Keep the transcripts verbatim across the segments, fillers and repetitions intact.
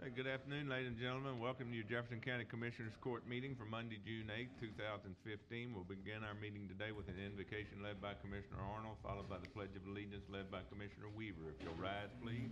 Hey, good afternoon, ladies and gentlemen. Welcome to your Jefferson County Commissioners Court meeting for Monday, June eighth, two thousand fifteen. We'll begin our meeting today with an invocation led by Commissioner Arnold, followed by the Pledge of Allegiance led by Commissioner Weaver. If you'll rise, please.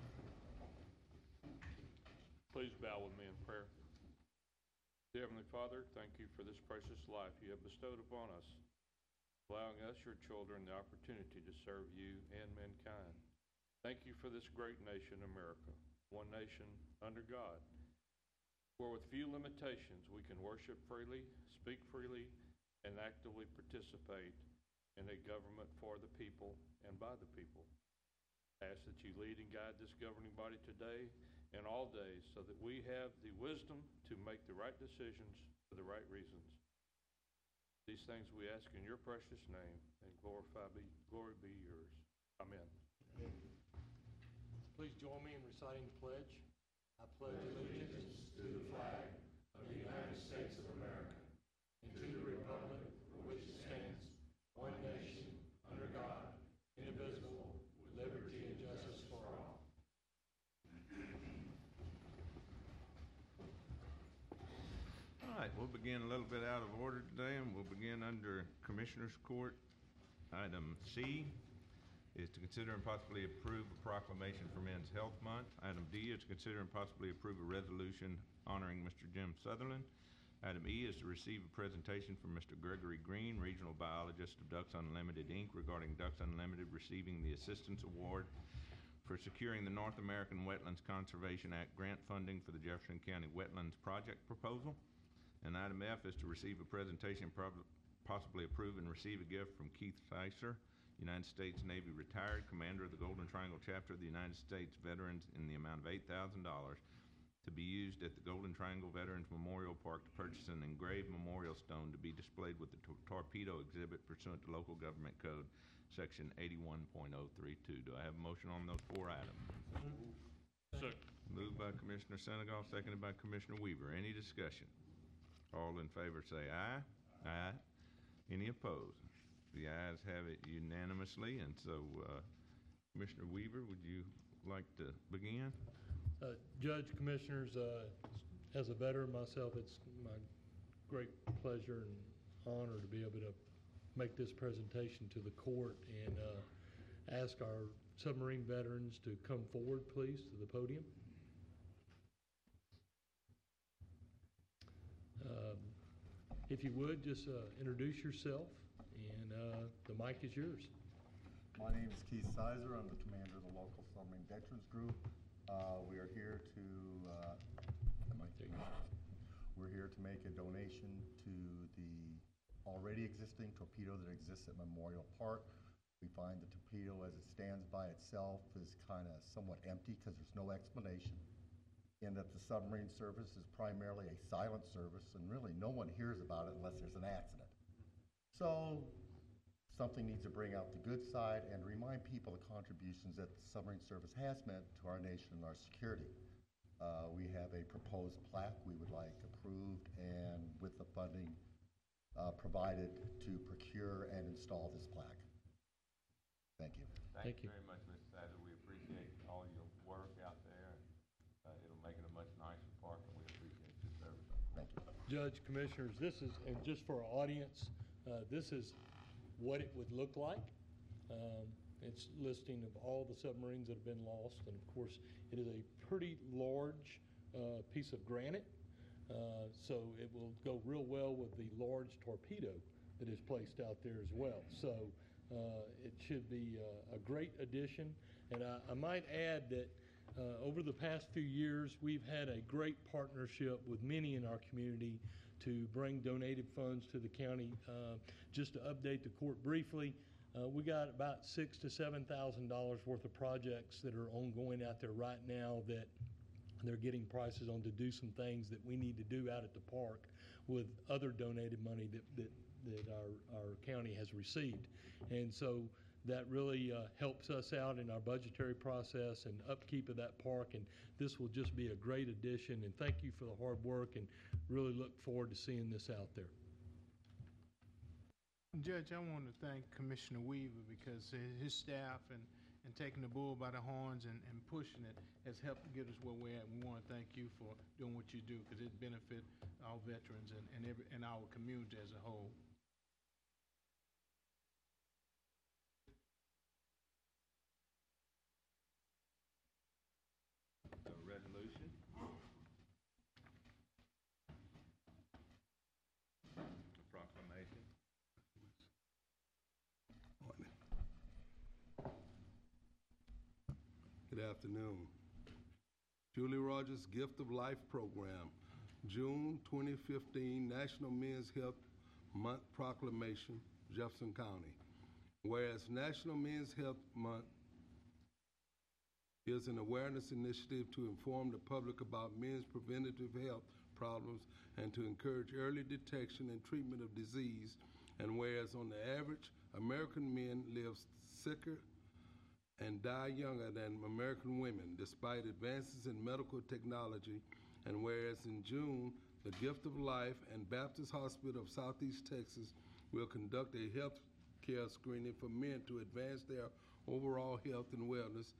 Please bow with me in prayer. Dear Heavenly Father, thank you for this precious life you have bestowed upon us, allowing us, your children, the opportunity to serve you and mankind. Thank you for this great nation, America, one nation under God, where with few limitations we can worship freely, speak freely, and actively participate in a government for the people and by the people. I ask that you lead and guide this governing body today and all days so that we have the wisdom to make the right decisions for the right reasons. These things we ask in your precious name, and glorify be, glory be yours. Amen. Amen. Please join me in reciting the pledge. I pledge allegiance to the flag of the United States of America and to the republic for which it stands, one nation, under God, indivisible, with liberty and justice for all. All right, we'll begin a little bit out of order today, and we'll begin under Commissioners Court. Item C is to consider and possibly approve a proclamation for Men's Health Month. Item D is to consider and possibly approve a resolution honoring Mister Jim Sutherland. Item E is to receive a presentation from Mister Gregory Green, Regional Biologist of Ducks Unlimited, Incorporated, regarding Ducks Unlimited receiving the Assistance Award for securing the North American Wetlands Conservation Act grant funding for the Jefferson County Wetlands Project proposal. And item F is to receive a presentation, possibly approve and receive a gift from Keith Sicer, United States Navy retired, Commander of the Golden Triangle Chapter of the United States Veterans, in the amount of eight thousand dollars to be used at the Golden Triangle Veterans Memorial Park to purchase an engraved memorial stone to be displayed with the tor torpedo exhibit pursuant to Local Government Code, Section eighty-one point oh three two. Do I have a motion on those four items? Second. Moved by Commissioner Senegal, seconded by Commissioner Weaver. Any discussion? All in favor say aye. Aye. Any opposed? The ayes have it unanimously, and so uh, Commissioner Weaver, would you like to begin? Uh, Judge, Commissioners, uh, as a veteran myself, it's my great pleasure and honor to be able to make this presentation to the court and uh, ask our submarine veterans to come forward, please, to the podium. Um, if you would, just uh, introduce yourself, and uh, the mic is yours. My name is Keith Sicer. I'm the commander of the local submarine veterans group. Uh, we are here to uh, we're here to make a donation to the already existing torpedo that exists at Memorial Park. We find the torpedo, as it stands by itself, is kind of somewhat empty because there's no explanation, and that the submarine service is primarily a silent service, and really no one hears about it unless there's an accident. So something needs to bring out the good side and remind people the contributions that the submarine service has meant to our nation and our security. Uh, we have a proposed plaque we would like approved, and with the funding uh, provided to procure and install this plaque. Thank you. Thank, Thank you you very much, Mister Sicer. We appreciate all your work out there. Uh, it'll make it a much nicer park, and we appreciate your service. Thank you. Judge, Commissioners, this is, and just for our audience, uh, this is what it would look like. Um, it's listing of all the submarines that have been lost, and of course it is a pretty large uh, piece of granite, uh, so it will go real well with the large torpedo that is placed out there as well. So uh, it should be uh, a great addition, and I, I might add that uh, over the past few years we've had a great partnership with many in our community to bring donated funds to the county. Uh, just to update the court briefly, uh, we got about six to seven thousand dollars worth of projects that are ongoing out there right now that they're getting prices on to do some things that we need to do out at the park with other donated money that that, that our our county has received, and so that really uh, helps us out in our budgetary process and upkeep of that park, and this will just be a great addition, and thank you for the hard work, and really look forward to seeing this out there. Judge, I want to thank Commissioner Weaver because his staff and and taking the bull by the horns and, and pushing it has helped get us where we're at. We want to thank you for doing what you do because it benefits our veterans and, and, every, and our community as a whole. The resolution. The proclamation. Morning. Good afternoon. Julie Rogers Gift of Life Program, June twenty fifteen National Men's Health Month Proclamation, Jefferson County. Whereas National Men's Health Month is an awareness initiative to inform the public about men's preventative health problems and to encourage early detection and treatment of disease. And whereas on the average, American men live sicker and die younger than American women, despite advances in medical technology. And whereas in June, the Gift of Life and Baptist Hospital of Southeast Texas will conduct a health care screening for men to advance their overall health and wellness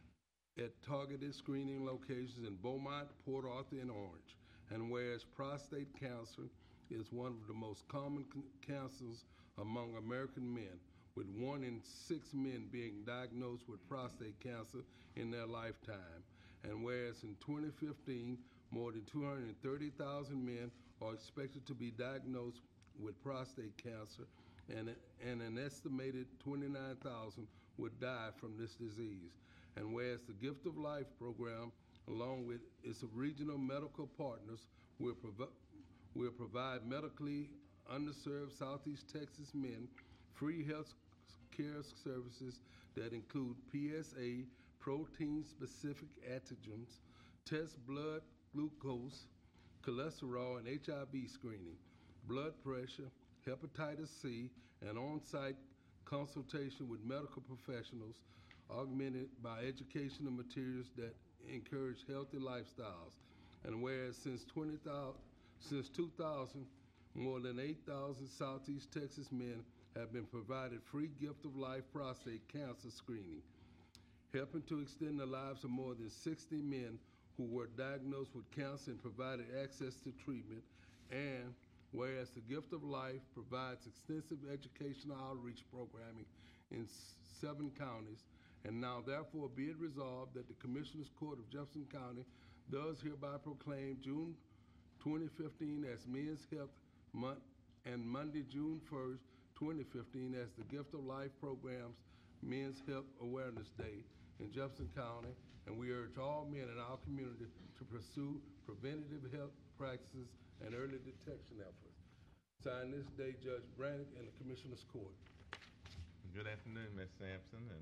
at targeted screening locations in Beaumont, Port Arthur, and Orange. And whereas prostate cancer is one of the most common cancers among American men, with one in six men being diagnosed with prostate cancer in their lifetime. And whereas in twenty fifteen, more than two hundred thirty thousand men are expected to be diagnosed with prostate cancer, and, and an estimated twenty-nine thousand would die from this disease. And whereas the Gift of Life program, along with its regional medical partners, will, provi- will provide medically underserved Southeast Texas men free health care services that include P S A, protein-specific antigens, test blood glucose, cholesterol, and H I V screening, blood pressure, hepatitis C, and on-site consultation with medical professionals, augmented by educational materials that encourage healthy lifestyles. And whereas since, twenty thousand, since two thousand, more than eight thousand Southeast Texas men have been provided free Gift of Life prostate cancer screening, helping to extend the lives of more than sixty men who were diagnosed with cancer and provided access to treatment. And whereas the Gift of Life provides extensive educational outreach programming in seven counties, and now therefore be it resolved that the Commissioners Court of Jefferson County does hereby proclaim June twenty fifteen as Men's Health Month and Monday, June first, twenty fifteen as the Gift of Life Program's Men's Health Awareness Day in Jefferson County, and we urge all men in our community to pursue preventative health practices and early detection efforts. Signed this day, Judge Brannick and the Commissioners Court. Good afternoon, Miz Sampson and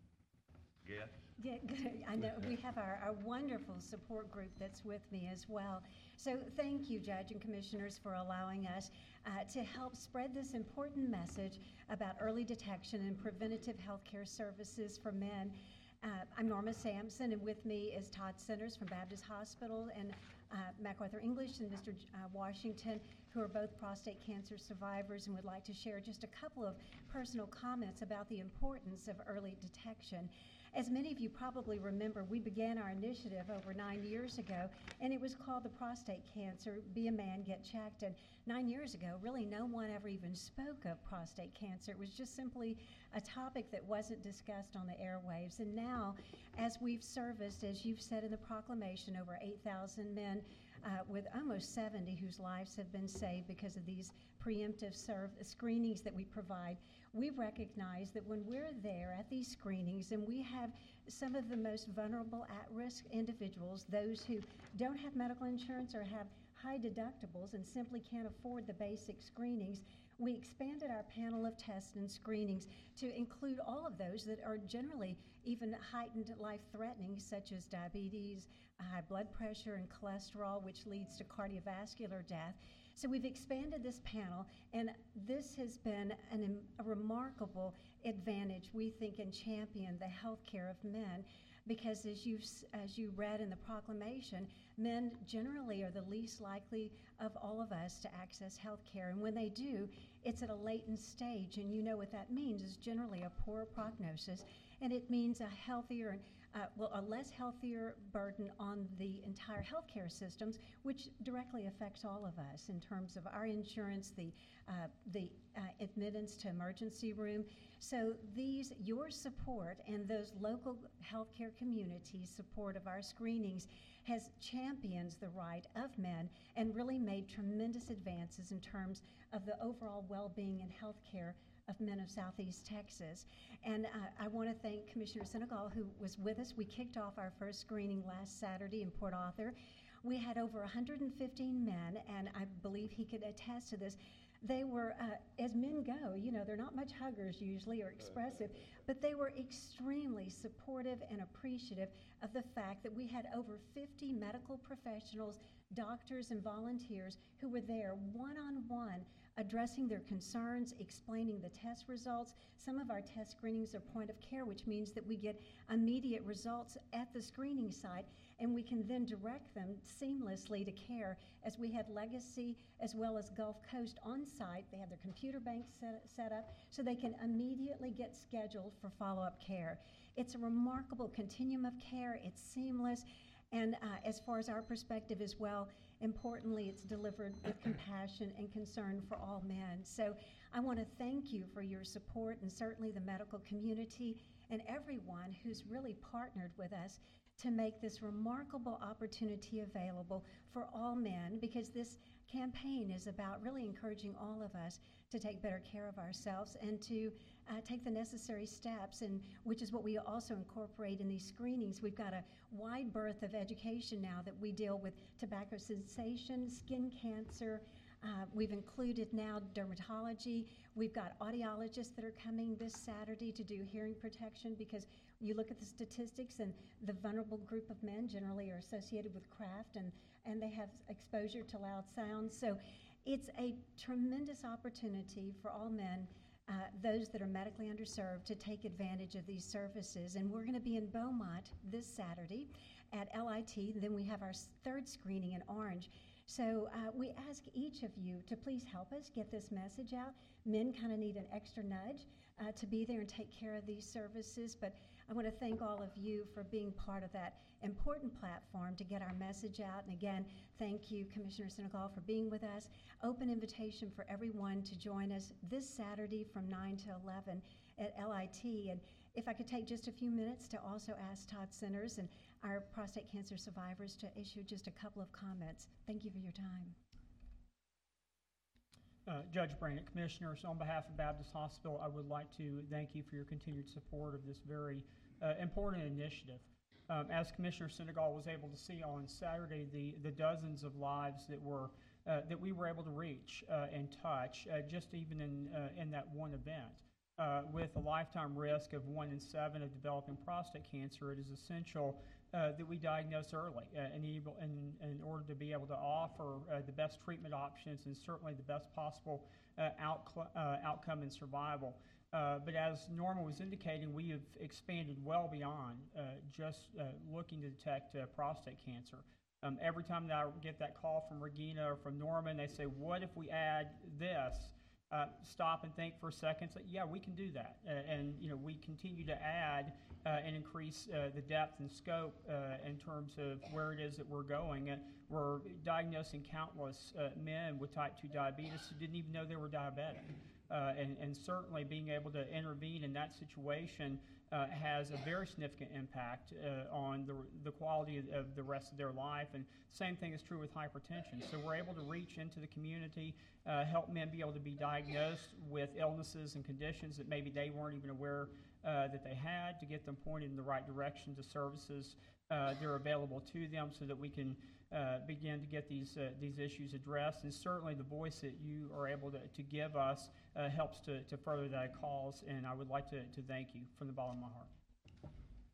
guests. Yeah, good. I know we have our, our wonderful support group that's with me as well. So thank you, Judge and Commissioners, for allowing us uh, to help spread this important message about early detection and preventative health care services for men. Uh, I'm Norma Sampson, and with me is Todd Centers from Baptist Hospital and uh, MacArthur English and Mister J- uh, Washington, who are both prostate cancer survivors and would like to share just a couple of personal comments about the importance of early detection. As many of you probably remember, we began our initiative over nine years ago, and it was called the Prostate Cancer Be a Man, Get Checked. And nine years ago, really no one ever even spoke of prostate cancer. It was just simply a topic that wasn't discussed on the airwaves. And now, as we've serviced, as you've said in the proclamation, over eight thousand men, uh, with almost seventy whose lives have been saved because of these preemptive serve screenings that we provide, we recognize that when we're there at these screenings and we have some of the most vulnerable at-risk individuals, those who don't have medical insurance or have high deductibles and simply can't afford the basic screenings, we expanded our panel of tests and screenings to include all of those that are generally even heightened life-threatening, such as diabetes, high blood pressure, and cholesterol, which leads to cardiovascular death. So we've expanded this panel, and this has been an, a remarkable advantage, we think, in champion the health care of men, because as you as you read in the proclamation, men generally are the least likely of all of us to access health care. And when they do, it's at a latent stage, and you know what that means is generally a poor prognosis. and it means a healthier, uh, well, a less healthier burden on the entire healthcare systems, which directly affects all of us in terms of our insurance, the uh, the uh, admittance to emergency room. So these, your support and those local healthcare communities' support of our screenings has champions the right of men and really made tremendous advances in terms of the overall well-being and healthcare of men of Southeast Texas. And uh, I want to thank Commissioner Senegal, who was with us. We kicked off our first screening last Saturday in Port Arthur. We had over one hundred fifteen men, and I believe he could attest to this. They were, uh, as men go, you know, they're not much huggers usually or expressive, but they were extremely supportive and appreciative of the fact that we had over fifty medical professionals, doctors, and volunteers who were there one-on-one addressing their concerns, explaining the test results. Some of our test screenings are point of care, which means that we get immediate results at the screening site, and we can then direct them seamlessly to care, as we had Legacy as well as Gulf Coast on site. They have their computer bank set, set up so they can immediately get scheduled for follow-up care. It's a remarkable continuum of care. It's seamless. And uh, as far as our perspective as well, importantly, it's delivered with compassion and concern for all men. So I want to thank you for your support, and certainly the medical community and everyone who's really partnered with us to make this remarkable opportunity available for all men, because this campaign is about really encouraging all of us to take better care of ourselves and to uh, take the necessary steps, and which is what we also incorporate in these screenings. We've got a wide berth of education now that we deal with tobacco cessation, skin cancer. Uh, we've included now dermatology. We've got audiologists that are coming this Saturday to do hearing protection, because you look at the statistics and the vulnerable group of men generally are associated with craft, and, and they have exposure to loud sounds. So it's a tremendous opportunity for all men, uh, those that are medically underserved, to take advantage of these services. And we're going to be in Beaumont this Saturday at L I T. Then we have our third screening in Orange. So uh, we ask each of you to please help us get this message out. Men kind of need an extra nudge uh, to be there and take care of these services, but I want to thank all of you for being part of that important platform to get our message out. And again, thank you, Commissioner Senegal, for being with us. Open invitation for everyone to join us this Saturday from nine to eleven at L I T. And if I could take just a few minutes to also ask Todd Centers and our prostate cancer survivors to issue just a couple of comments. Thank you for your time. Uh, Judge Brandt, Commissioners, on behalf of Baptist Hospital, I would like to thank you for your continued support of this very uh, important initiative. Um, as Commissioner Senegal was able to see on Saturday, the, the dozens of lives that were uh, that we were able to reach uh, and touch, uh, just even in uh, in that one event. Uh, with a lifetime risk of one in seven of developing prostate cancer, it is essential uh, that we diagnose early uh, and able, in, in order to be able to offer uh, the best treatment options and certainly the best possible uh, out, uh, outcome and survival. Uh, but as Norma was indicating, we have expanded well beyond uh, just uh, looking to detect uh, prostate cancer. Um, every time that I get that call from Regina or from Norma, and they say, what if we add this? Uh, stop and think for a second. Say, yeah, we can do that, uh, and you know we continue to add uh, and increase uh, the depth and scope uh, in terms of where it is that we're going. Uh, we're diagnosing countless uh, men with type two diabetes who didn't even know they were diabetic, uh, and, and certainly being able to intervene in that situation uh, has a very significant impact uh, on the, the quality of, of the rest of their life. And same thing is true with hypertension. So we're able to reach into the community, uh, help men be able to be diagnosed with illnesses and conditions that maybe they weren't even aware uh, that they had, to get them pointed in the right direction to services uh, that are available to them, so that we can uh, begin to get these uh, these issues addressed. And certainly the voice that you are able to, to give us uh, helps to, to further that cause, and I would like to, to thank you from the bottom of my heart.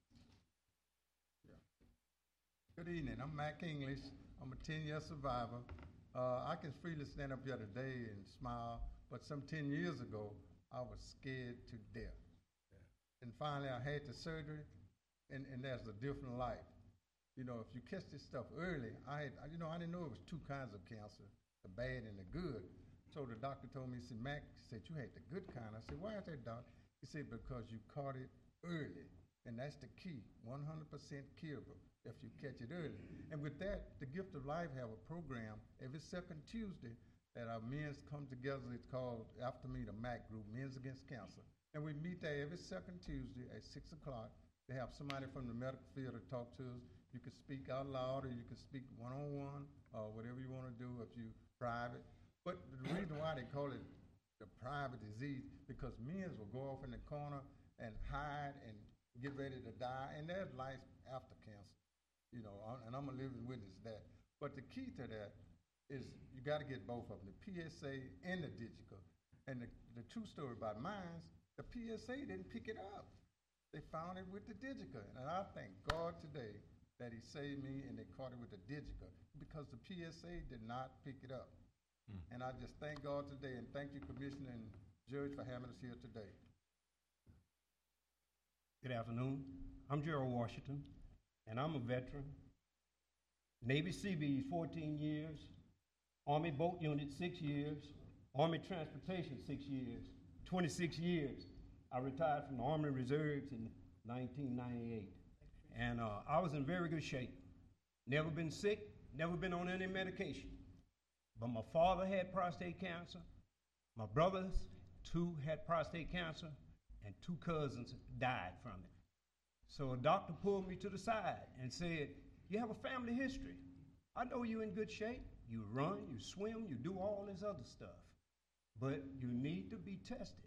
Good evening. I'm Mac English. I'm a ten-year survivor. Uh, I can freely stand up here today and smile, but some ten years ago, I was scared to death. Yeah. And finally, I had the surgery, and, and there's a different life. You know, if you catch this stuff early, I had, you know, I didn't know it was two kinds of cancer, the bad and the good. So the doctor told me, he said, Mac, he said, you had the good kind. I said, why is that, doc? He said, because you caught it early. And that's the key, one hundred percent curable if you catch it early. And with that, the Gift of Life have a program every second Tuesday that our men's come together. It's called, after me, the M A C group, Men's Against Cancer. And we meet there every second Tuesday at six o'clock. They have somebody from the medical field to talk to us. You can speak out loud or you can speak one-on-one or whatever you want to do if you private. But the reason why they call it the private disease, because men will go off in the corner and hide and get ready to die, and there's life after cancer, you know, and I'm a living witness to that. But the key to that is you got to get both of them, the P S A and the digital. And the, the true story about mine, the P S A didn't pick it up. They found it with the digital. And I thank God today that he saved me and they caught it with the digital because the P S A did not pick it up. Mm. And I just thank God today and thank you, Commissioner and Judge, for having us here today. Good afternoon. I'm Gerald Washington, and I'm a veteran. Navy Seabees, fourteen years. Army Boat Unit, six years. Army Transportation, six years. twenty-six years. I retired from the Army Reserves in nineteen ninety-eight. And uh, I was in very good shape. Never been sick, never been on any medication. But my father had prostate cancer. My brothers, two had prostate cancer, and two cousins died from it. So a doctor pulled me to the side and said, you have a family history. I know you're in good shape. You run, you swim, you do all this other stuff. But you need to be tested.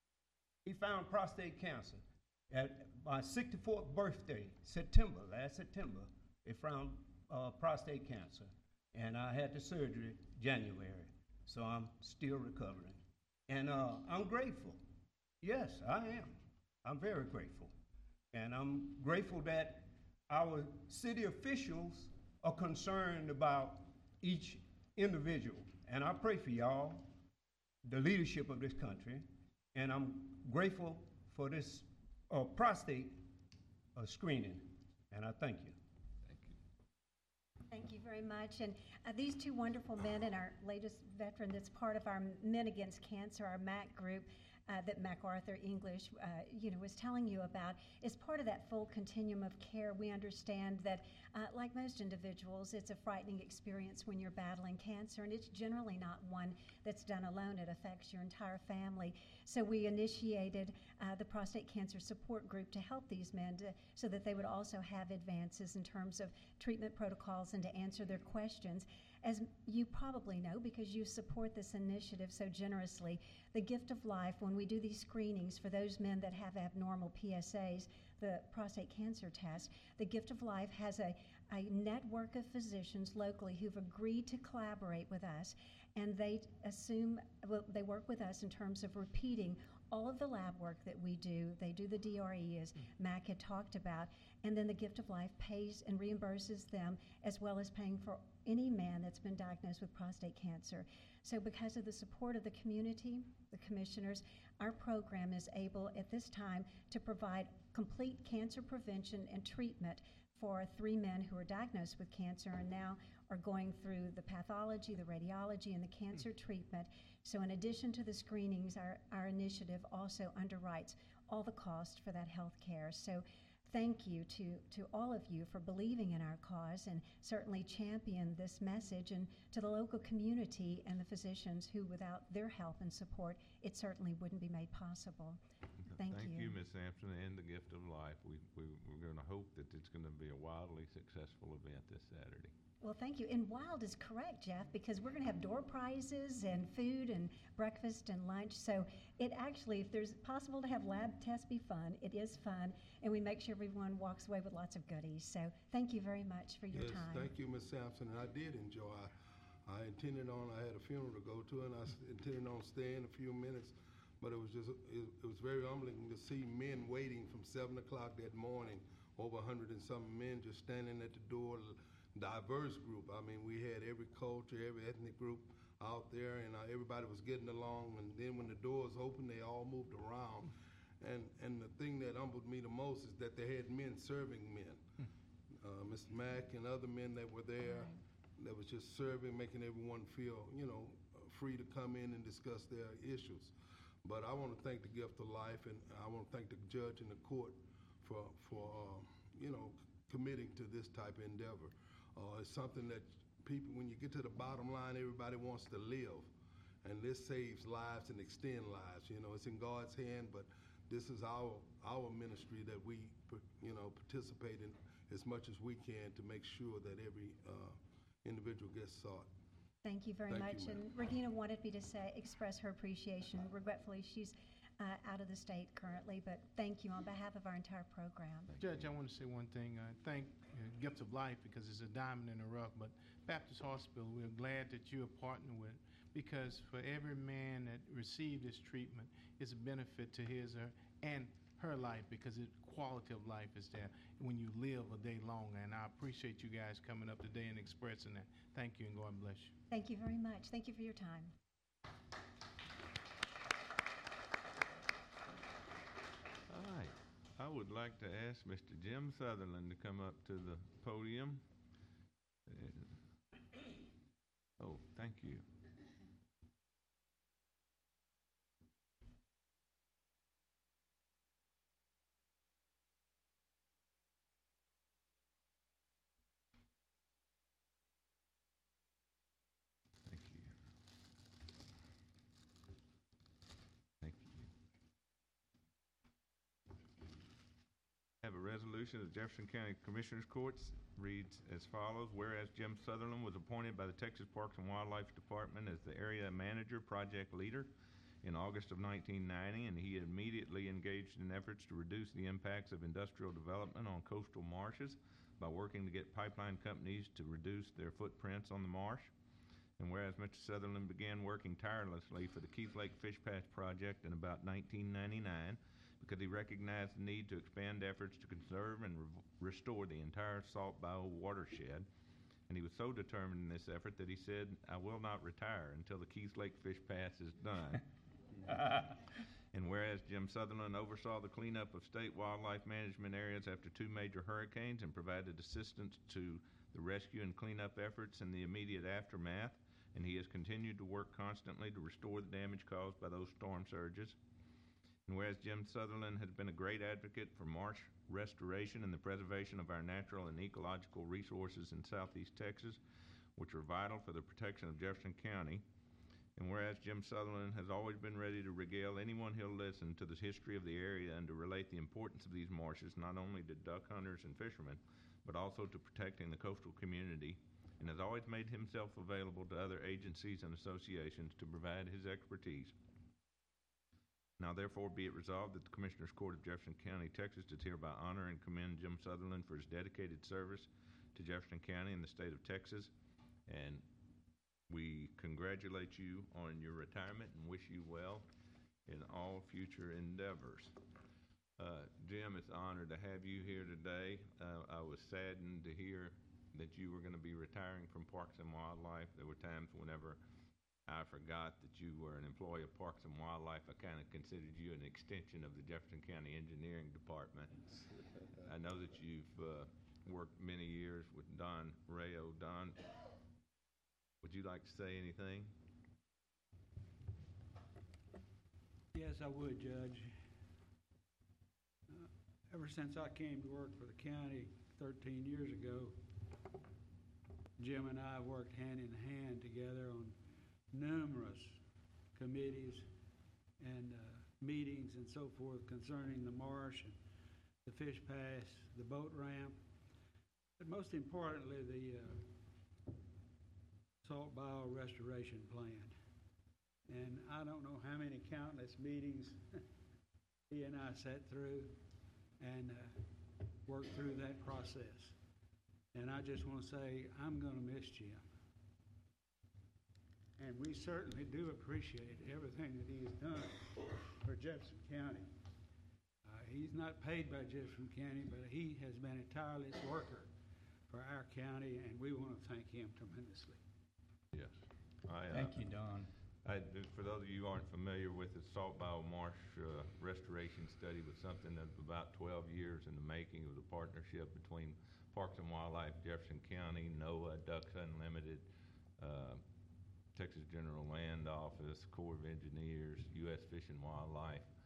He found prostate cancer. At my sixty-fourth birthday, September, last September, they found uh, prostate cancer. And I had the surgery January. So I'm still recovering. And uh, I'm grateful. Yes, I am. I'm very grateful. And I'm grateful that our city officials are concerned about each individual. And I pray for y'all, the leadership of this country, and I'm grateful for this uh, prostate uh, screening, and I thank you. Thank you. Thank you very much. And uh, these two wonderful men and our latest veteran that's part of our Men Against Cancer, our M A C group, Uh, that MacArthur English, uh, you know, was telling you about, is part of that full continuum of care. We understand that, uh, like most individuals, it's a frightening experience when you're battling cancer, and it's generally not one that's done alone. It affects your entire family. So we initiated uh, the prostate cancer support group to help these men to, so that they would also have advances in terms of treatment protocols and to answer their questions. As you probably know, because you support this initiative so generously, the Gift of Life, when we do these screenings for those men that have abnormal P S As, the prostate cancer test, the Gift of Life has a, a network of physicians locally who've agreed to collaborate with us, and they assume, well, they work with us in terms of repeating all of the lab work that we do. They do the D R E, as Mac had talked about, and then the Gift of Life pays and reimburses them, as well as paying for any man that's been diagnosed with prostate cancer. So because of the support of the community, the commissioners, our program is able at this time to provide complete cancer prevention and treatment for three men who are diagnosed with cancer and now are going through the pathology, the radiology, and the cancer treatment. So in addition to the screenings, our, our initiative also underwrites all the cost for that health care. So thank you to, to all of you for believing in our cause and certainly champion this message, and to the local community and the physicians who, without their help and support, it certainly wouldn't be made possible. Thank, Thank you. you, Miz Sampson, and the Gift of Life. We, we, we're going to hope that it's going to be a wildly successful event this Saturday. Well, thank you. And wild is correct, Jeff, because we're going to have door prizes and food and breakfast and lunch. So it actually, if there's possible to have lab tests be fun, it is fun. And we make sure everyone walks away with lots of goodies. So thank you very much for your yes, time. Thank you, Miz Sampson. And I did enjoy. I, I intended on, I had a funeral to go to, and I s- intended on staying a few minutes. But it was just, it, it was very humbling to see men waiting from seven o'clock that morning, over a hundred and some men just standing at the door. Diverse group. I mean, we had every culture, every ethnic group out there, and uh, everybody was getting along. And then when the doors opened, they all moved around. And and the thing that humbled me the most is that they had men serving men. Uh, Mister Mack and other men that were there that was just serving, making everyone feel, you know, free to come in and discuss their issues. But I want to thank the Gift of Life, and I want to thank the judge and the court for, for uh, you know, committing to this type of endeavor. Uh, It's something that people, when you get to the bottom line, everybody wants to live. And this saves lives and extend lives. You know, it's in God's hand, but this is our, our ministry that we, you know, participate in as much as we can to make sure that every uh, individual gets sought. Thank you very Thank much. you, And ma'am. Regina wanted me to say, express her appreciation. Regretfully, she's uh, out of the state currently, but thank you on behalf of our entire program. Judge, I want to say one thing. Uh, thank uh, Gifts of Life because it's a diamond in the rough. But Baptist Hospital, we're glad that you're partnering with, because for every man that received this treatment, it's a benefit to his or, and her life, because the quality of life is there when you live a day longer. And I appreciate you guys coming up today and expressing that. Thank you, and God bless you. Thank you very much. Thank you for your time. All right. I would like to ask Mister Jim Sutherland to come up to the podium. Uh, Oh, thank you. Thank you. Thank you. Have a resolution of Jefferson County Commissioners Courts reads as follows. Whereas Jim Sutherland was appointed by the Texas Parks and Wildlife Department as the area manager project leader in August of nineteen ninety, and he immediately engaged in efforts to reduce the impacts of industrial development on coastal marshes by working to get pipeline companies to reduce their footprints on the marsh. And whereas Mister Sutherland began working tirelessly for the Keith Lake Fish Pass project in about nineteen ninety-nine, because he recognized the need to expand efforts to conserve and re- restore the entire Salt Bayou watershed. And he was so determined in this effort that he said, "I will not retire until the Keith Lake Fish Pass is done." And whereas Jim Sutherland oversaw the cleanup of state wildlife management areas after two major hurricanes and provided assistance to the rescue and cleanup efforts in the immediate aftermath, and he has continued to work constantly to restore the damage caused by those storm surges. And whereas Jim Sutherland has been a great advocate for marsh restoration and the preservation of our natural and ecological resources in southeast Texas, which are vital for the protection of Jefferson County. And whereas Jim Sutherland has always been ready to regale anyone who'll listen to the history of the area and to relate the importance of these marshes not only to duck hunters and fishermen, but also to protecting the coastal community, and has always made himself available to other agencies and associations to provide his expertise. Now therefore be it resolved that the Commissioners Court of Jefferson County, Texas does hereby honor and commend Jim Sutherland for his dedicated service to Jefferson County and the state of Texas, and we congratulate you on your retirement and wish you well in all future endeavors. Uh, Jim, it's an honor to have you here today. Uh, I was saddened to hear that you were going to be retiring from Parks and Wildlife. There were times whenever I forgot that you were an employee of Parks and Wildlife. I kind of considered you an extension of the Jefferson County Engineering Department. I know that you've uh, worked many years with Don Rayo. Don, would you like to say anything? Yes, I would, Judge. Uh, ever since I came to work for the county thirteen years ago, Jim and I worked hand in hand together on numerous committees and uh, meetings and so forth concerning the marsh and the fish pass, the boat ramp, but most importantly, the uh, Salt Bayou Restoration Plan. And I don't know how many countless meetings he and I sat through and uh, worked through that process. And I just want to say, I'm going to miss Jim. And we certainly do appreciate everything that he has done for Jefferson County. Uh, he's not paid by Jefferson County, but he has been a tireless worker for our county, and we want to thank him tremendously. Yes. I, uh, Thank you, Don. I, for those of you who aren't familiar with it, Salt Bayou Marsh uh, Restoration Study was something that was about twelve years in the making. It was a partnership between Parks and Wildlife, Jefferson County, NOAA, Ducks Unlimited, uh, Texas General Land Office, Corps of Engineers, U S Fish and Wildlife.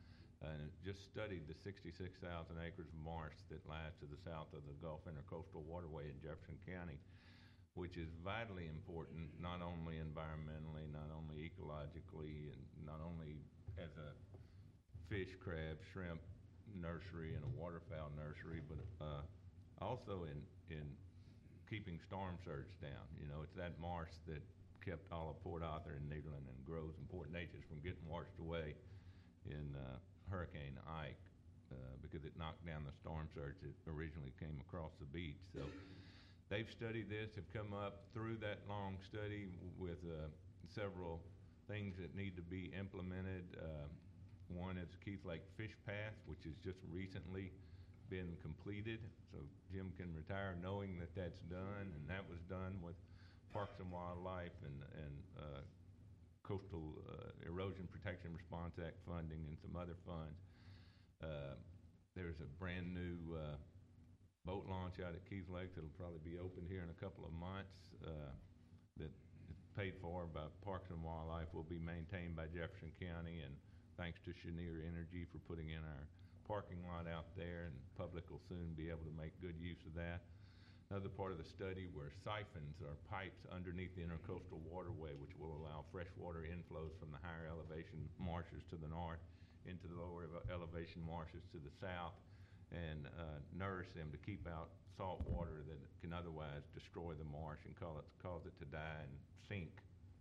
and it just studied the sixty-six thousand acres of marsh that lies to the south of the Gulf Intercoastal Waterway in Jefferson County, which is vitally important, not only environmentally, not only ecologically, and not only as a fish, crab, shrimp nursery and a waterfowl nursery, but uh, also in, in keeping storm surge down. You know, it's that marsh that kept all of Port Arthur and Nederland and Groves and Port Neches from getting washed away in uh, Hurricane Ike uh, because it knocked down the storm surge that originally came across the beach. So they've studied this, have come up through that long study with uh, several things that need to be implemented. Uh, one is Keith Lake Fish Path, which has just recently been completed. So Jim can retire knowing that that's done, and that was done with Parks and Wildlife and, and uh, Coastal uh, Erosion Protection Response Act funding and some other funds. Uh, there's a brand new uh, boat launch out at Keith Lake that'll probably be open here in a couple of months uh, that is paid for by Parks and Wildlife, will be maintained by Jefferson County, and thanks to Cheniere Energy for putting in our parking lot out there, and public will soon be able to make good use of that. Another part of the study were siphons or pipes underneath the intercoastal waterway, which will allow freshwater inflows from the higher elevation marshes to the north into the lower elevation marshes to the south, and uh, nourish them to keep out salt water that can otherwise destroy the marsh and cause it, cause it to die and sink.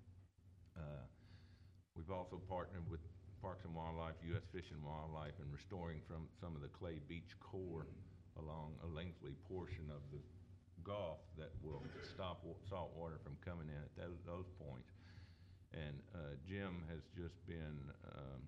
Uh, we've also partnered with Parks and Wildlife, U S Fish and Wildlife, in restoring from some of the clay beach core along a lengthy portion of the Gulf that will stop wa- salt water from coming in at those, those points. And uh, Jim has just been um,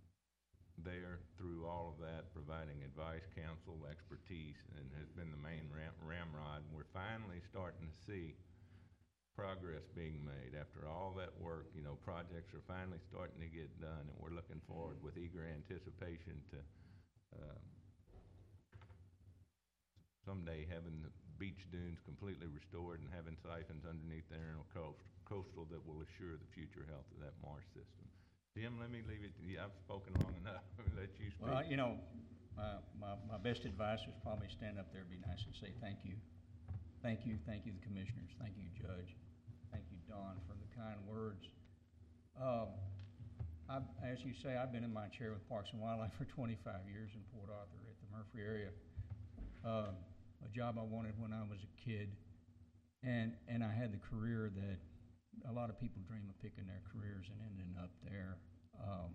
there through all of that, providing advice, counsel, expertise, and has been the main ram- ramrod. And we're finally starting to see progress being made. After all that work, you know, projects are finally starting to get done, and we're looking forward with eager anticipation to um, someday having the beach dunes completely restored and having siphons underneath the inner coast, coastal that will assure the future health of that marsh system. Jim, let me leave it to you. I've spoken long enough. Let me let you speak. Well, you know, uh, my, my best advice is probably stand up there, be nice, and say thank you. Thank you, thank you, the commissioners. Thank you, Judge. Thank you, Don, for the kind words. Um, I've, as you say, I've been in my chair with Parks and Wildlife for twenty-five years in Port Arthur at the Murphy area. Um, a job I wanted when I was a kid, and and I had the career that a lot of people dream of picking their careers and ending up there. Um,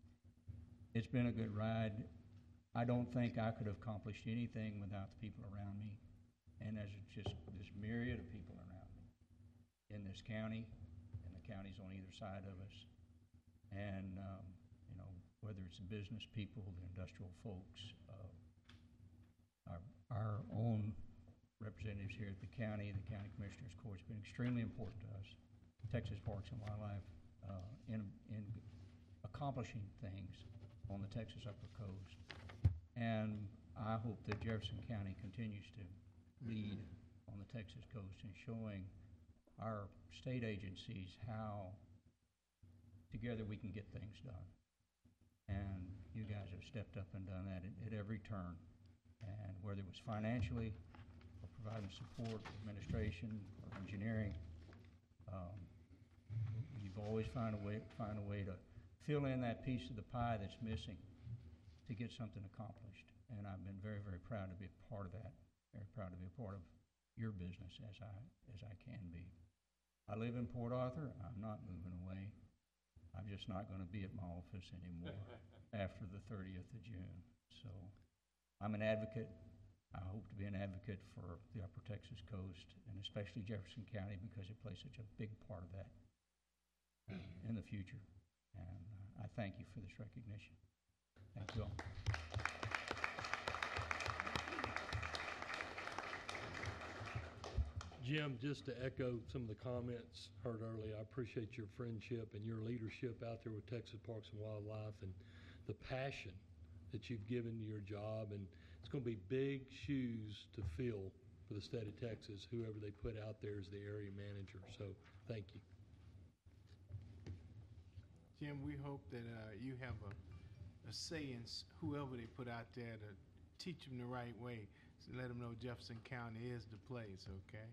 it's been a good ride. I don't think I could have accomplished anything without the people around me, and there's just this myriad of people around me in this county, and the counties on either side of us, and um, you know, whether it's the business people, the industrial folks, uh, our, our own representatives here at the county, the county commissioners court has been extremely important to us. Texas Parks and Wildlife uh, in, in accomplishing things on the Texas Upper Coast. And I hope that Jefferson County continues to lead on the Texas coast in showing our state agencies how together we can get things done. And you guys have stepped up and done that at, at every turn. And whether it was financially or providing support, administration, or engineering, um, you've always found a way, find a way to fill in that piece of the pie that's missing to get something accomplished. And I've been very, very proud to be a part of that. Very proud to be a part of your business as I as I can be. I live in Port Arthur. I'm not moving away. I'm just not going to be at my office anymore after the thirtieth of June. So I'm an advocate. I hope to be an advocate for the Upper Texas coast, and especially Jefferson County, because it plays such a big part of that in the future. And uh, I thank you for this recognition. Thank you all. Jim, just to echo some of the comments heard earlier, I appreciate your friendship and your leadership out there with Texas Parks and Wildlife, and the passion that you've given to your job. And it's going to be big shoes to fill for the state of Texas, whoever they put out there as the area manager. So thank you. Jim, we hope that uh, you have a a say in s- whoever they put out there to teach them the right way, to let them know Jefferson County is the place, okay?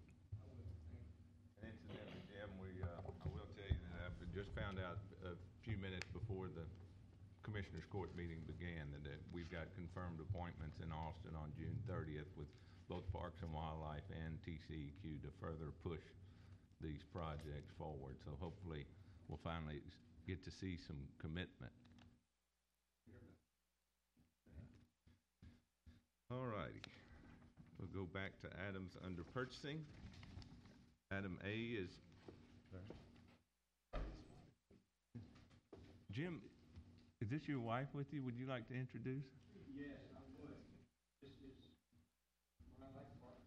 And incidentally, Jim, we, uh, I will tell you that I just found out a few minutes before the Commissioners Court meeting began that, that we've got confirmed appointments in Austin on June thirtieth with both Parks and Wildlife and T C E Q to further push these projects forward. So hopefully we'll finally s- get to see some commitment. All righty. We'll go back to items under purchasing. Item A is, Jim, is this your wife with you? Would you like to introduce? Yes, I would. This is my life partner.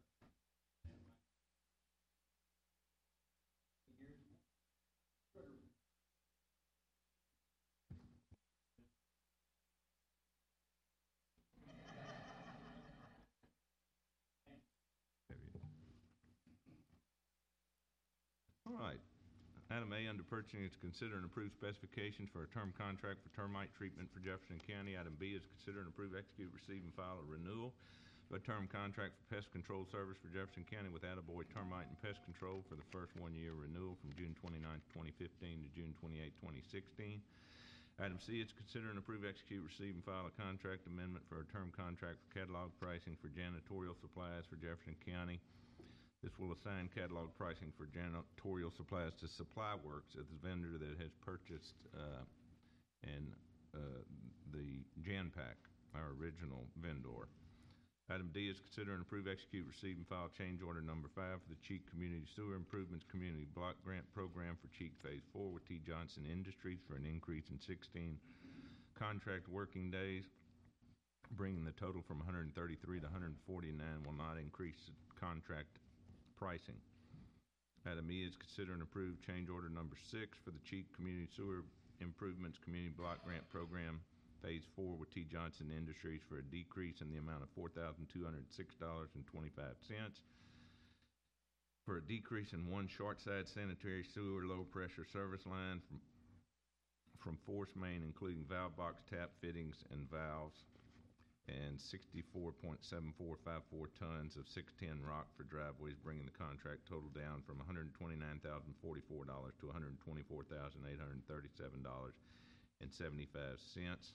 All right. Item A under purchasing is to consider and approve specifications for a term contract for termite treatment for Jefferson County. Item B is consider and approve, execute, receive, and file a renewal of a term contract for pest control service for Jefferson County with Attaboy Termite and Pest Control for the first one-year renewal from June twenty-ninth, twenty fifteen to June twenty-eighth, twenty sixteen. Item C is consider and approve, execute, receive, and file a contract amendment for a term contract for catalog pricing for janitorial supplies for Jefferson County. This will assign catalog pricing for janitorial supplies to Supply Works as the vendor that has purchased uh, and uh, the Janpack, our original vendor. Item D is consider and approve, execute, receive, and file change order number five for the Cheek Community Sewer Improvements Community Block Grant Program for Cheek Phase Four with T. Johnson Industries for an increase in sixteen contract working days, bringing the total from one hundred thirty-three to one hundred forty-nine, will not increase the contract pricing. Item E is consider and approve change order number six for the Cheek Community Sewer Improvements Community Block Grant Program Phase Four with T. Johnson Industries for a decrease in the amount of four thousand two hundred six dollars and twenty-five cents for a decrease in one short side sanitary sewer low pressure service line from from force main, including valve box, tap fittings, and valves, and sixty-four point seven four five four tons of six ten rock for driveways, bringing the contract total down from one hundred twenty-nine thousand forty-four dollars to one hundred twenty-four thousand eight hundred thirty-seven dollars and seventy-five cents.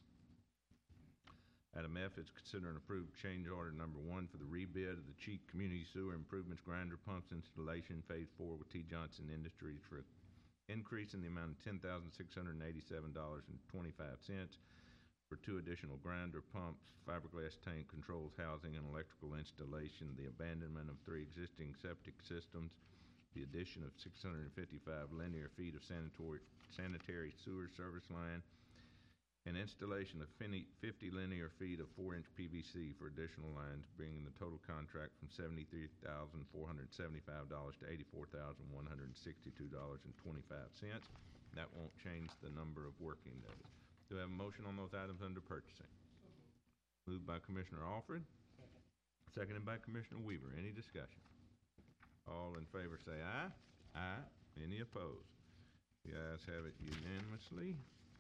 Item F is consider and approve change order number one for the rebid of the Cheek Community Sewer Improvements Grinder Pumps Installation Phase Four with T. Johnson Industries for an increase in the amount of ten thousand six hundred eighty-seven dollars and twenty-five cents for two additional grinder pumps, fiberglass tank controls, housing, and electrical installation, the abandonment of three existing septic systems, the addition of six hundred fifty-five linear feet of sanitary, sanitary sewer service line, and installation of fifty linear feet of four inch P V C for additional lines, bringing the total contract from seventy-three thousand four hundred seventy-five dollars to eighty-four thousand one hundred sixty-two dollars and twenty-five cents. That won't change the number of working days. Do I have a motion on those items under purchasing? Moved by Commissioner Alfred. Seconded by Commissioner Weaver. Any discussion? All in favor say aye. Aye. Any opposed? The ayes have it unanimously.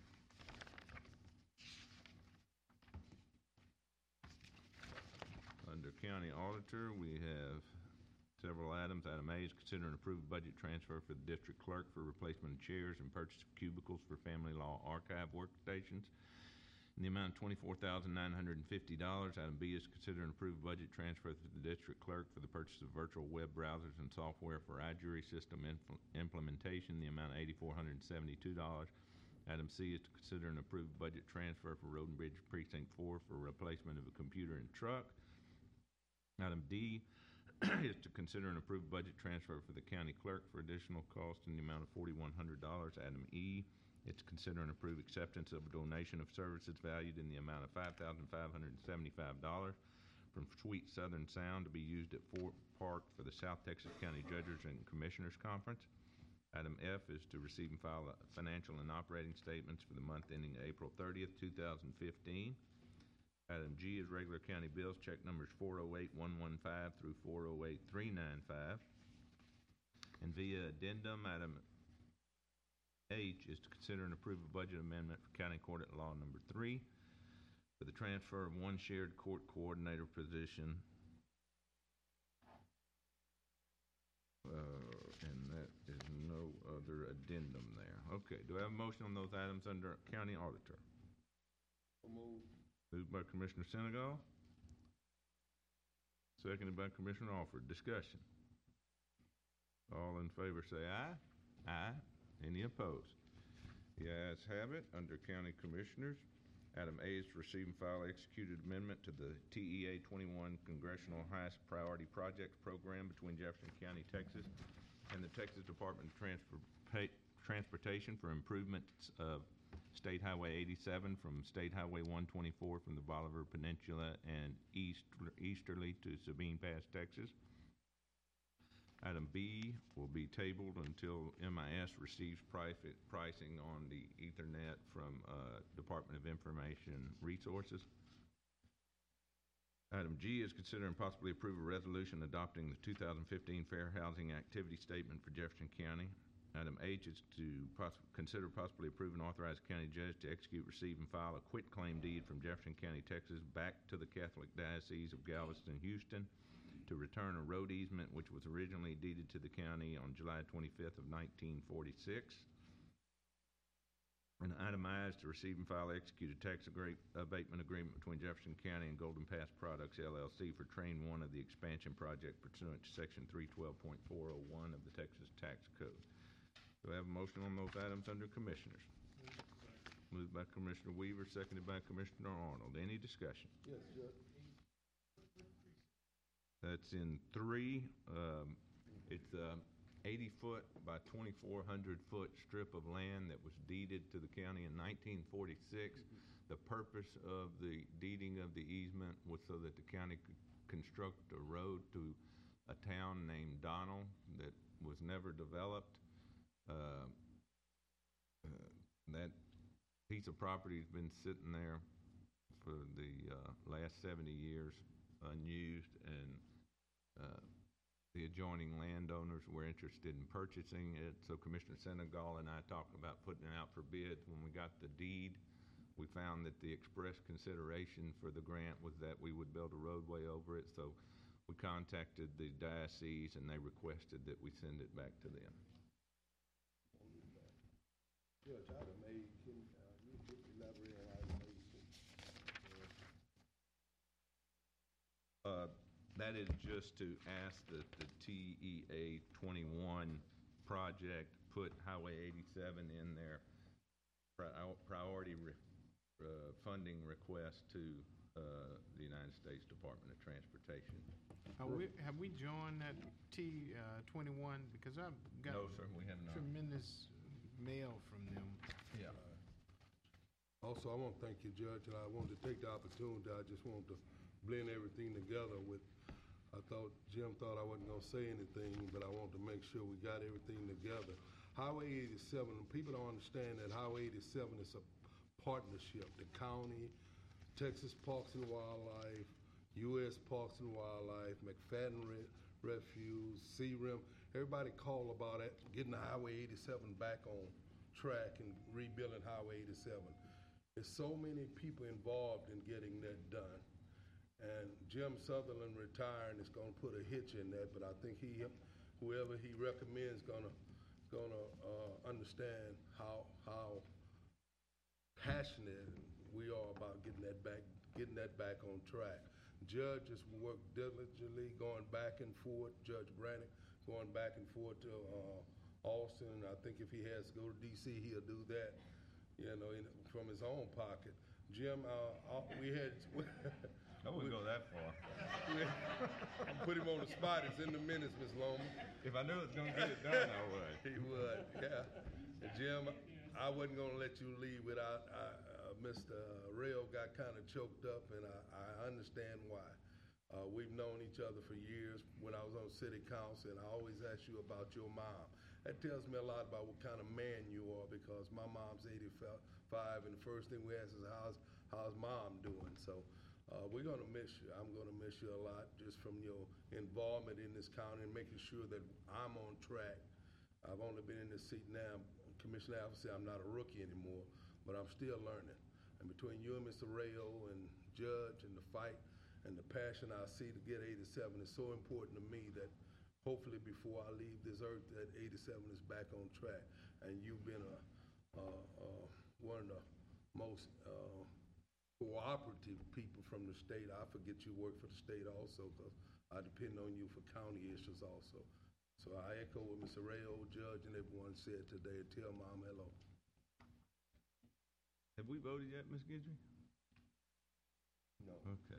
Under County Auditor, we have several items. Item A is consider and approve budget transfer for the District Clerk for replacement of chairs and purchase of cubicles for Family Law Archive workstations in the amount of twenty-four thousand nine hundred fifty dollars. Item B is consider and approve budget transfer for the District Clerk for the purchase of virtual web browsers and software for iJury system impl implementation in the amount of eight thousand four hundred seventy-two dollars. Item C is to consider and approve budget transfer for Road and Bridge Precinct four for replacement of a computer and truck. Item D is to consider and approve budget transfer for the county clerk for additional cost in the amount of forty-one hundred dollars. Item E is to consider and approve acceptance of a donation of services valued in the amount of five thousand five hundred seventy-five dollars from Sweet Southern Sound to be used at Fort Park for the South Texas County Judges and Commissioners Conference. Item F is to receive and file financial and operating statements for the month ending April thirtieth, two thousand fifteen. Item G is regular county bills, check numbers four oh eight one one five through four oh eight three nine five. And via addendum, item H is to consider and approve a budget amendment for County Court at Law Number Three for the transfer of one shared court coordinator position. Uh, and that is no other addendum there. Okay, do I have a motion on those items under County Auditor? Move. Moved by Commissioner Senegal. Seconded by Commissioner Alford. Discussion. All in favor say aye. Aye. Any opposed? The ayes have it. Under County Commissioners, item A is to receive and file executed amendment to the T E A twenty-one Congressional Highest Priority Projects Program between Jefferson County, Texas, and the Texas Department of Transporta- Transportation for improvements of State Highway eighty-seven from State Highway one twenty-four from the Bolivar Peninsula and east easterly to Sabine Pass, Texas. Item B will be tabled until M I S receives private pricing on the Ethernet from uh, Department of Information Resources. Item G is consider and possibly approve a resolution adopting the two thousand fifteen Fair Housing Activity Statement for Jefferson County. Item H is to poss- consider possibly approve and authorize the county judge to execute, receive, and file a quitclaim deed from Jefferson County, Texas, back to the Catholic Diocese of Galveston, Houston, to return a road easement which was originally deeded to the county on July twenty-fifth of nineteen forty-six. And item I is to receive and file executed tax agree- abatement agreement between Jefferson County and Golden Pass Products, L L C for train one of the expansion project pursuant to section three twelve point four oh one of the Texas Tax Code. Do I have a motion on those items under Commissioners? Moved by Commissioner Weaver, seconded by Commissioner Arnold. Any discussion? Yes, Judge. That's in three. Um, it's a eighty foot by twenty-four hundred foot strip of land that was deeded to the county in nineteen forty-six. The purpose of the deeding of the easement was so that the county could construct a road to a town named Donald that was never developed. Uh, uh, that piece of property has been sitting there for the uh, last seventy years unused, and uh, the adjoining landowners were interested in purchasing it. So Commissioner Senegal and I talked about putting it out for bids. When we got the deed, we found that the express consideration for the grant was that we would build a roadway over it. So we contacted the diocese and they requested that we send it back to them. Judge, item A, can uh, you elaborate on item A? Uh, that is just to ask that the T E A twenty-one project put Highway eighty-seven in their pri- priority re- uh, funding request to uh, the United States Department of Transportation. Are we, have we joined that T uh, twenty-one? Because I've got No, sir, we have not. tremendous mail from them. Yeah. Also, I want to thank you, Judge, and I wanted to take the opportunity, I just wanted to blend everything together with, I thought, Jim thought I wasn't gonna say anything, but I wanted to make sure we got everything together. Highway eighty-seven, people don't understand that Highway eighty-seven is a partnership. The county, Texas Parks and Wildlife, U S Parks and Wildlife, McFadden Re- Refuge, C R I M, everybody call about it, getting the Highway eighty-seven back on track and rebuilding Highway eighty-seven. There's so many people involved in getting that done. And Jim Sutherland retiring is gonna put a hitch in that, but I think he, whoever he recommends gonna, gonna, uh, understand how, how passionate we are about getting that back, getting that back on track. Judge has worked diligently, going back and forth, Judge Brannick, going back and forth to, uh, Austin. I think if he has to go to D C, he'll do that, you know, in, from his own pocket. Jim, uh, uh, we had, I wouldn't go that far. I put him on the spot. It's in the minutes, Miz Loman. If I knew it was gonna get it done, I would. He would, yeah. And Jim, I wasn't gonna let you leave without, uh, uh, Mister Rail got kind of choked up, and I, I understand why. Uh, we've known each other for years. When I was on city council, and I always ask you about your mom. That tells me a lot about what kind of man you are, because my mom's eighty-five, and the first thing we ask is, how's, how's mom doing? So, uh, we're gonna miss you. I'm gonna miss you a lot, just from your involvement in this county and making sure that I'm on track. I've only been in this seat now Commissioner Alpha said, I'm not a rookie anymore, but I'm still learning. And between you and Mister Rayo and Judge and the fight and the passion I see to get eighty-seven is so important to me that hopefully before I leave this earth, that eighty-seven is back on track. And you've been a, uh, uh, one of the most uh, cooperative people from the state. I forget you work for the state also, because I depend on you for county issues also. So I echo what Mister Rayo, Judge, and everyone said today. Tell Mom hello. Have we voted yet, Miz Guidry? No. Okay.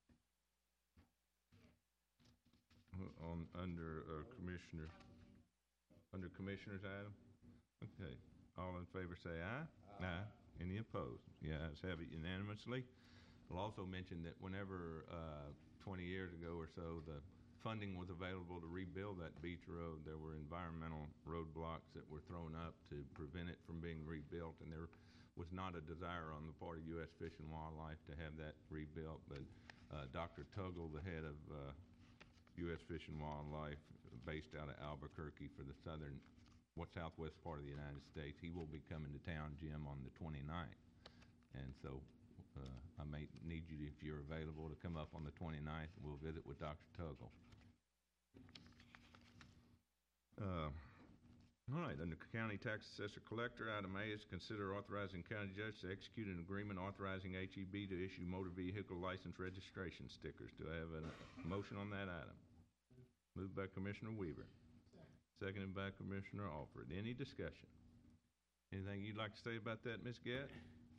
On, under uh, Commissioner, under Commissioner's item? Okay. All in favor say aye. Aye. Any opposed? Yes, have it unanimously. I'll also mention that whenever, uh, twenty years ago or so, the funding was available to rebuild that beach road, there were environmental roadblocks that were thrown up to prevent it from being rebuilt, and there was not a desire on the part of U S Fish and Wildlife to have that rebuilt, but uh, Doctor Tuggle, the head of uh, U S Fish and Wildlife, based out of Albuquerque for the southern, what southwest part of the United States, he will be coming to town, Jim, on the twenty-ninth. And so uh, I may need you, if you're available, to come up on the twenty-ninth, and we'll visit with Doctor Tuggle. Uh, all right, under County Tax Assessor Collector, item A is consider authorizing county judge to execute an agreement authorizing H E B to issue motor vehicle license registration stickers. Do I have a motion on that item? Moved by Commissioner Weaver. Seconded by Commissioner Alford. Any discussion? Anything you'd like to say about that, Miz Gatt?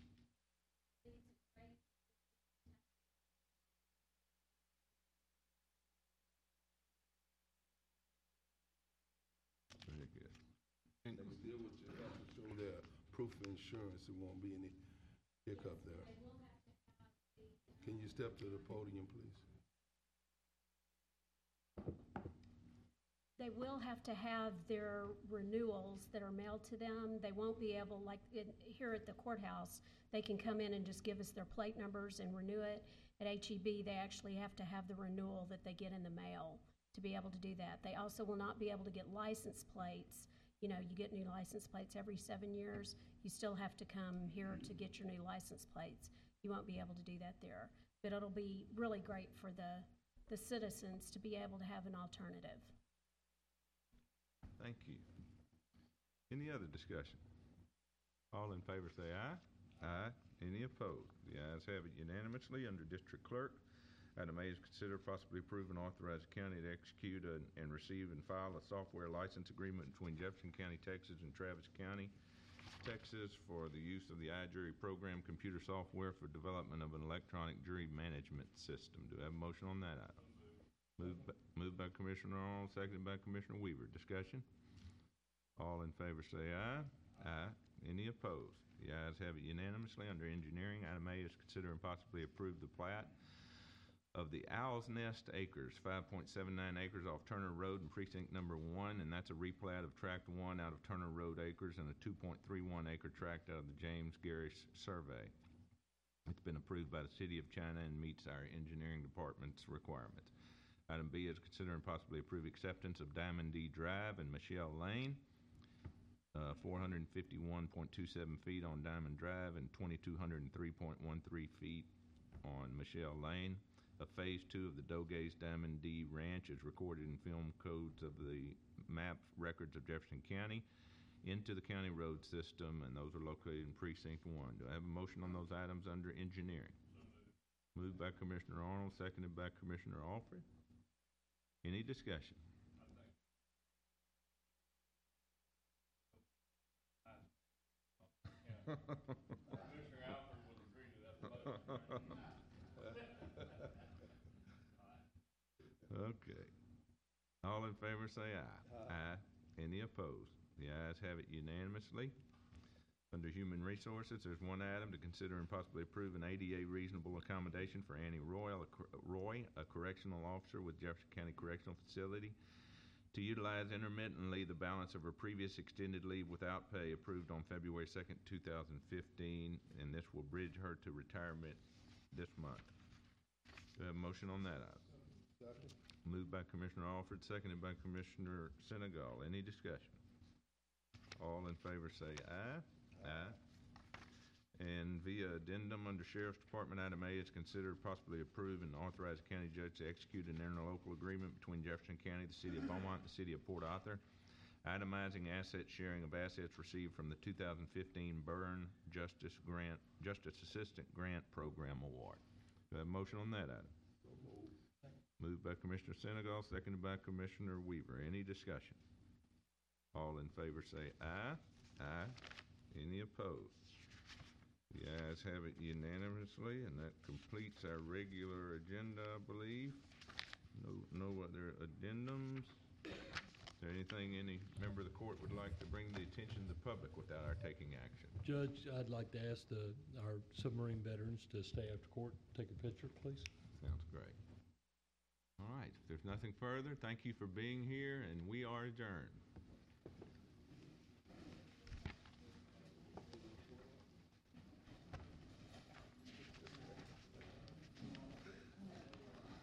Very good. And they still would just have to show their proof of insurance. There won't be any hiccup there. Can you step to the podium, please? They will have to have their renewals that are mailed to them. They won't be able, like in, here at the courthouse, they can come in and just give us their plate numbers and renew it. At H E B, they actually have to have the renewal that they get in the mail to be able to do that. They also will not be able to get license plates. You know, you get new license plates every seven years. You still have to come here to get your new license plates. You won't be able to do that there. But it'll be really great for the, the citizens to be able to have an alternative. Thank you. Any other discussion? All in favor say aye. Aye. Any opposed? The ayes have it unanimously. Under District Clerk, item A is consider possibly approve and authorize the county to execute a, and receive and file a software license agreement between Jefferson County, Texas and Travis County, Texas for the use of the iJury program computer software for development of an electronic jury management system. Do I have a motion on that item? Moved by, moved by Commissioner Arnold, seconded by Commissioner Weaver. Discussion? All in favor say aye. Aye. Any opposed? The ayes have it unanimously. Under engineering, item A is consider and possibly approve the plat of the Owl's Nest Acres, five point seven nine acres off Turner Road in precinct number one, and that's a replat of tract one out of Turner Road acres and a two point three one acre tract out of the James Garish survey. It's been approved by the City of China and meets our engineering department's requirements. Item B is consider and possibly approve acceptance of Diamond D Drive and Michelle Lane, uh, four hundred fifty-one point two seven feet on Diamond Drive and twenty-two oh three point one three feet on Michelle Lane. A phase two of the Dogays Diamond D Ranch is recorded in film codes of the map records of Jefferson County into the county road system, and those are located in precinct one. Do I have a motion on those items under engineering? Moved by Commissioner Arnold, seconded by Commissioner Alford. Any discussion? Commissioner Alford would agree to that motion. Okay. All in favor say aye. Aye. Any opposed? The ayes have it unanimously. Under Human Resources, there's one item to consider and possibly approve an A D A reasonable accommodation for Annie Roy, a, Roy, a correctional officer with Jefferson County Correctional Facility, to utilize intermittently the balance of her previous extended leave without pay approved on February second, two thousand fifteen, and this will bridge her to retirement this month. Do I have a motion on that item? Second. Moved by Commissioner Alford, seconded by Commissioner Senegal. Any discussion? All in favor say aye. Aye. And via addendum under Sheriff's Department, item A is considered possibly approve and authorize the county judge to execute an interlocal agreement between Jefferson County, the city of Beaumont, and the city of Port Arthur, itemizing asset sharing of assets received from the two thousand fifteen Burn Justice Grant, Justice Assistant Grant Program Award. Do I have a motion on that item? Moved by Commissioner Senegal, seconded by Commissioner Weaver. Any discussion? All in favor say aye. Aye. Any opposed? The ayes have it unanimously, and that completes our regular agenda, I believe. No, no other addendums. Is there anything any member of the court would like to bring to the attention of the public without our taking action? Judge, I'd like to ask the, our submarine veterans to stay after court, take a picture, please. Sounds great. All right, if there's nothing further, thank you for being here, and we are adjourned.